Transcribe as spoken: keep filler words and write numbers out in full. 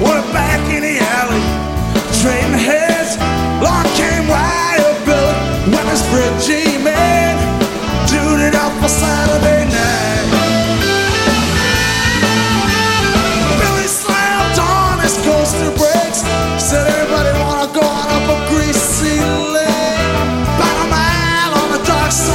We're back in the alley, trading heads. Along came Wild Bill when his Reggie man tuned it up for Saturday night. Billy slammed on his coaster brake.